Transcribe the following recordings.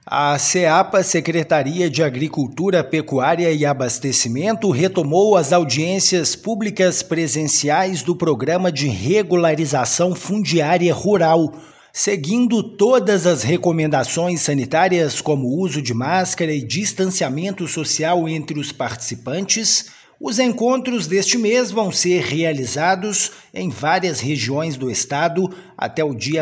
A SEAPA, Secretaria de Agricultura, Pecuária e Abastecimento, retomou as audiências públicas presenciais do Programa de Regularização Fundiária Rural, seguindo todas as recomendações sanitárias como uso de máscara e distanciamento social entre os participantes. Os encontros deste mês vão ser realizados em várias regiões do estado até o dia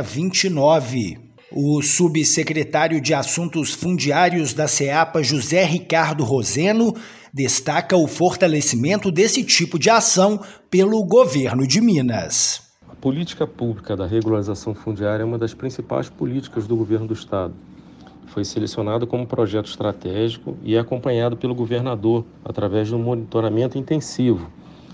29. O subsecretário de Assuntos Fundiários da SEAPA, José Ricardo Roseno, destaca o fortalecimento desse tipo de ação pelo governo de Minas. A política pública da regularização fundiária é uma das principais políticas do governo do estado. Foi selecionado como projeto estratégico e é acompanhado pelo governador através de um monitoramento intensivo.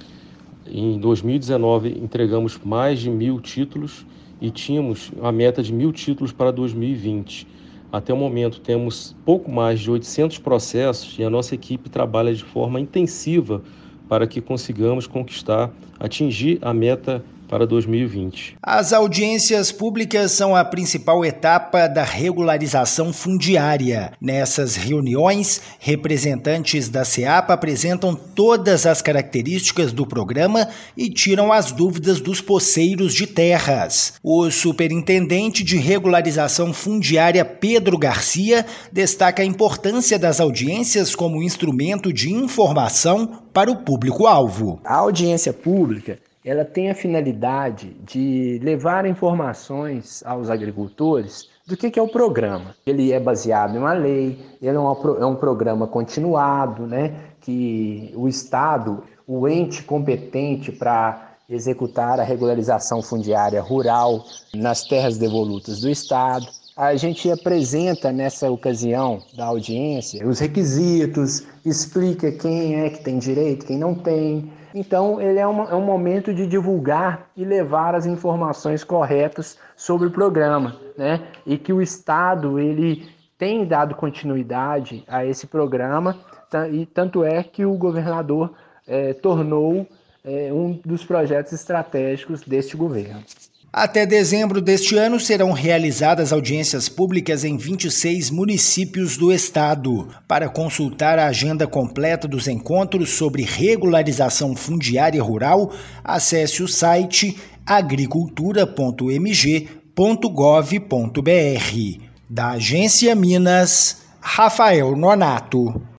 Em 2019, entregamos mais de 1.000 títulos e tínhamos a meta de 1.000 títulos para 2020. Até o momento, temos pouco mais de 800 processos e a nossa equipe trabalha de forma intensiva para que consigamos atingir a meta para 2020. As audiências públicas são a principal etapa da regularização fundiária. Nessas reuniões, representantes da SEAPA apresentam todas as características do programa e tiram as dúvidas dos poceiros de terras. O superintendente de regularização fundiária, Pedro Garcia, destaca a importância das audiências como instrumento de informação para o público-alvo. A audiência pública ela tem a finalidade de levar informações aos agricultores do que é o programa. Ele é baseado em uma lei, ele é um programa continuado, que o Estado, o ente competente para executar a regularização fundiária rural nas terras devolutas do Estado. A gente apresenta nessa ocasião da audiência os requisitos, explica quem é que tem direito, quem não tem. Então, ele é um momento de divulgar e levar as informações corretas sobre o programa, E que o Estado ele tem dado continuidade a esse programa, e tanto é que o governador tornou um dos projetos estratégicos deste governo. Até dezembro deste ano serão realizadas audiências públicas em 26 municípios do estado. Para consultar a agenda completa dos encontros sobre regularização fundiária rural, acesse o site agricultura.mg.gov.br. Da Agência Minas, Rafael Nonato.